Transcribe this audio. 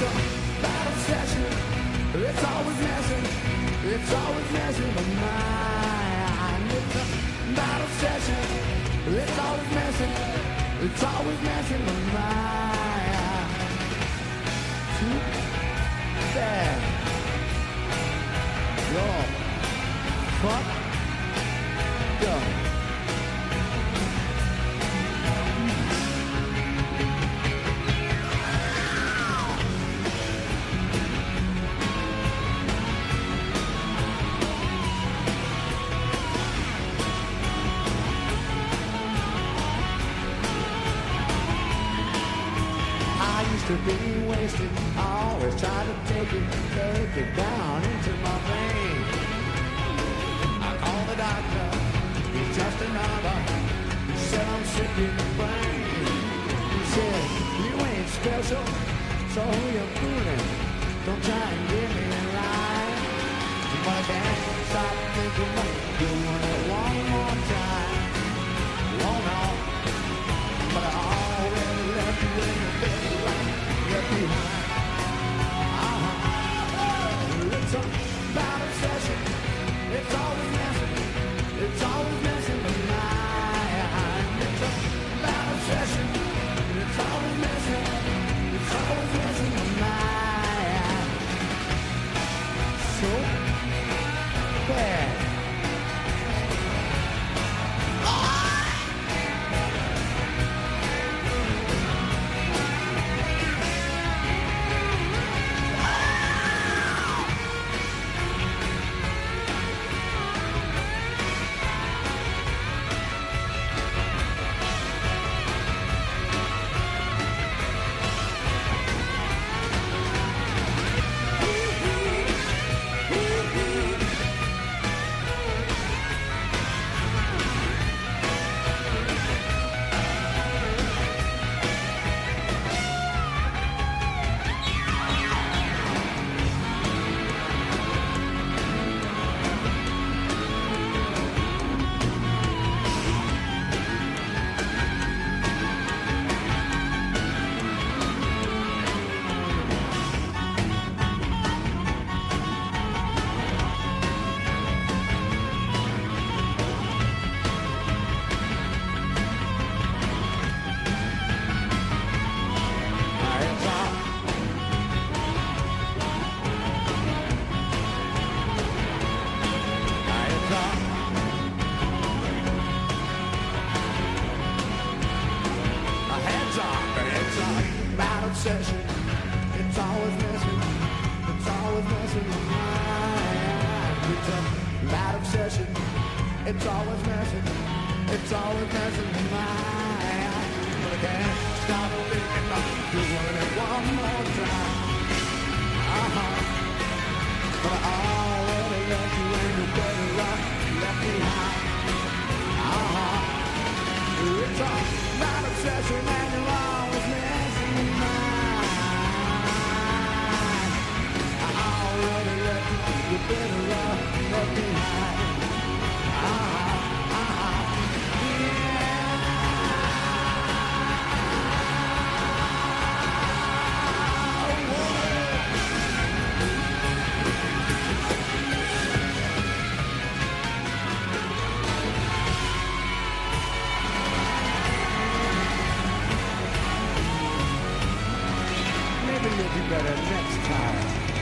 a bad obsession. It's always messing. It's always messing my mind. It's a bad obsession. It's always messing. It's always messing my mind. Too bad. You're fucked up. To be wasted, I always try to take it down into my brain. I call the doctor, he's just another. He said I'm sick in the brain. He said, you ain't special, so who you fooling? Don't try and get me right. But I can't stop thinking about doing it one more time. Oh no, but I already left you in the bed. Behind. It's a bad obsession. It's always messing. It's always messing with my mind. It's a bad obsession. It's always messing. It's always messing with my mind. So bad. Obsession. It's always messing. It's always messing with my mind. It's a bad obsession. It's always messing. It's always messing with my mind. But I can't stop thinking about doing it one more time. But I already left you in the better rock left behind. It's a bad obsession and you're always messing with my mind. You better left behind. Maybe you'll do better next time.